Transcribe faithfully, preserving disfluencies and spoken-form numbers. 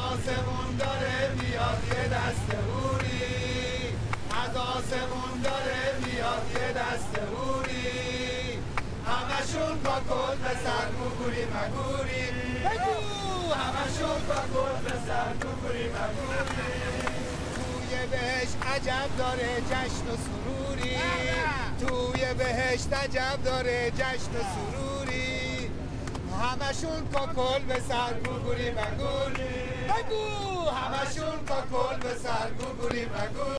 آسمون داره میاد یه دست هوری، از آسمون داره میاد یه دست هوری، همشون با کل به سر گوگوری مگوری، بگو همشون با کل به سر گوگوری مگوری. توی بهشت عجب داره جشن و سروری، توی بهشت عجب داره جشن و سروری، همشون کاکل به سر گوگوری مگوری، بگو همشون کاکل به سر گوگوری مگوری.